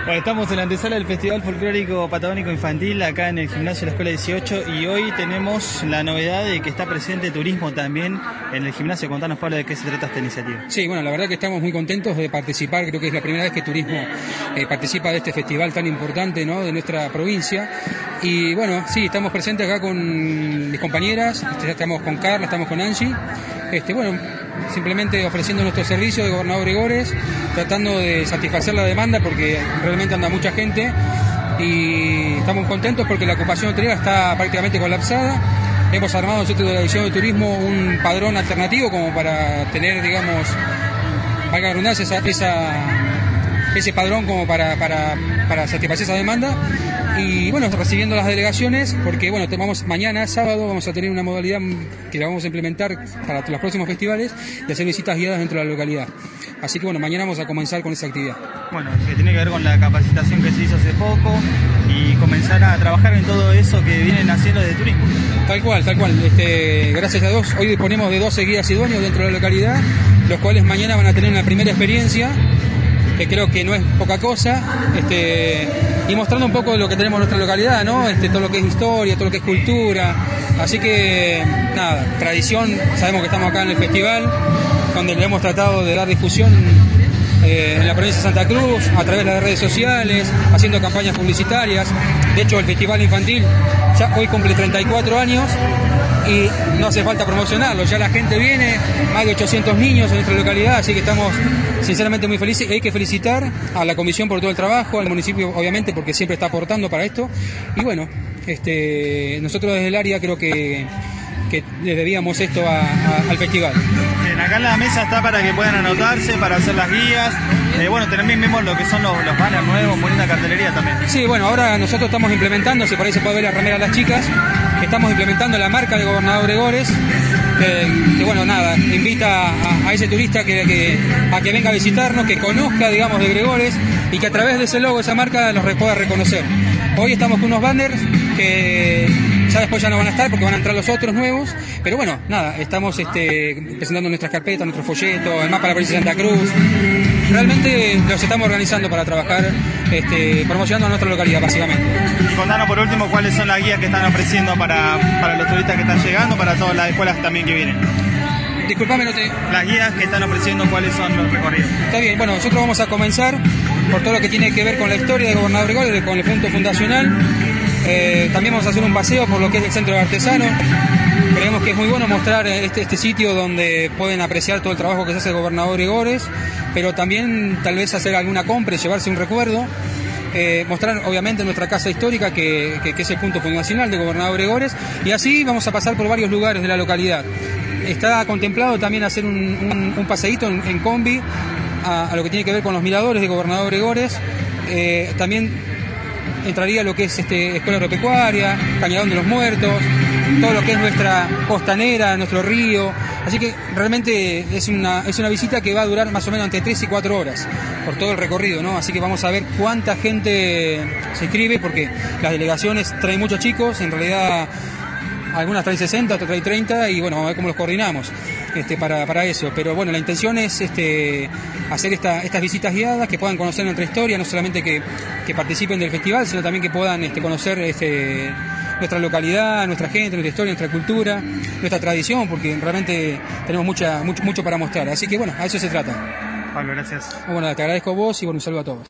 Bueno, estamos en la antesala del Festival Folclórico Patagónico Infantil acá en el gimnasio de la Escuela 18 y hoy tenemos la novedad de que está presente turismo también en el gimnasio. Contanos, Pablo, de qué se trata esta iniciativa. Sí, bueno, la verdad que estamos muy contentos de participar. Creo que es la primera vez que turismo participa de este festival tan importante, ¿no?, de nuestra provincia. Y bueno, sí, estamos presentes acá con mis compañeras, estamos con Carla, estamos con Angie. Bueno, simplemente ofreciendo nuestro servicio de Gobernador Gregores, tratando de satisfacer la demanda porque realmente anda mucha gente y estamos contentos porque la ocupación hotelera está prácticamente colapsada. Hemos armado nosotros de la División de Turismo un padrón alternativo como para tener, digamos, valga la redundancia, ese padrón como para satisfacer esa demanda. Y bueno, recibiendo las delegaciones, porque bueno, mañana sábado vamos a tener una modalidad que la vamos a implementar para los próximos festivales, de hacer visitas guiadas dentro de la localidad. Así que bueno, mañana vamos a comenzar con esa actividad. Bueno, que tiene que ver con la capacitación que se hizo hace poco y comenzar a trabajar en todo eso que vienen haciendo de turismo. Tal cual. Gracias a Dios, hoy disponemos de 12 guías idóneos dentro de la localidad, los cuales mañana van a tener una primera experiencia, que creo que no es poca cosa, y mostrando un poco de lo que tenemos en nuestra localidad, ¿no? Todo lo que es historia, todo lo que es cultura. Así que, nada, tradición, sabemos que estamos acá en el festival, donde le hemos tratado de dar difusión en la provincia de Santa Cruz, a través de las redes sociales, haciendo campañas publicitarias. De hecho, el Festival Infantil ya hoy cumple 34 años y no hace falta promocionarlo, ya la gente viene, más de 800 niños en nuestra localidad, así que estamos sinceramente muy felices. Hay que felicitar a la comisión por todo el trabajo, al municipio obviamente porque siempre está aportando para esto, y bueno, nosotros desde el área creo que le debíamos esto al festival. Bien, acá en la mesa está para que puedan anotarse, para hacer las guías. Bueno, también vemos lo que son los banners nuevos, muy linda cartelería también. Sí, bueno, ahora nosotros estamos implementando, si por ahí se puede ver la remera a las chicas, que estamos implementando la marca de Gobernador Gregores, que bueno, nada, invita a ese turista a que venga a visitarnos, que conozca, digamos, de Gregores y que a través de ese logo, esa marca, los pueda reconocer. Hoy estamos con unos banners que ya después ya no van a estar porque van a entrar los otros nuevos, pero bueno, nada, estamos presentando nuestras carpetas, nuestro folleto, el mapa de la provincia de Santa Cruz. Realmente los estamos organizando para trabajar, promocionando a nuestra localidad, básicamente. Y contanos por último cuáles son las guías que están ofreciendo para los turistas que están llegando, para todas las escuelas también que vienen. Disculpame, no te... Las guías que están ofreciendo, ¿cuáles son los recorridos? Está bien, bueno, nosotros vamos a comenzar por todo lo que tiene que ver con la historia de Gobernador Gregores, con el punto fundacional. También vamos a hacer un paseo por lo que es el centro de artesanos. Creemos que es muy bueno mostrar este sitio donde pueden apreciar todo el trabajo que se hace de Gobernador Gregores, pero también tal vez hacer alguna compra y llevarse un recuerdo. Mostrar obviamente nuestra casa histórica que es el punto fundacional de Gobernador Gregores, y así vamos a pasar por varios lugares de la localidad. Está contemplado también hacer un paseíto en combi a lo que tiene que ver con los miradores de Gobernador Gregores. También entraría lo que es Escuela Agropecuaria, Cañadón de los Muertos, todo lo que es nuestra costanera, nuestro río. Así que realmente es una visita que va a durar más o menos entre 3 y 4 horas por todo el recorrido, ¿no? Así que vamos a ver cuánta gente se inscribe, porque las delegaciones traen muchos chicos, en realidad algunas traen 60, otras traen 30, y bueno, vamos a ver cómo los coordinamos para eso. Pero bueno, la intención es hacer estas visitas guiadas, que puedan conocer nuestra historia, no solamente que participen del festival, sino también que puedan conocer nuestra localidad, nuestra gente, nuestra historia, nuestra cultura, nuestra tradición, porque realmente tenemos mucho para mostrar. Así que bueno, a eso se trata. Pablo, gracias. Bueno, te agradezco a vos y bueno, un saludo a todos.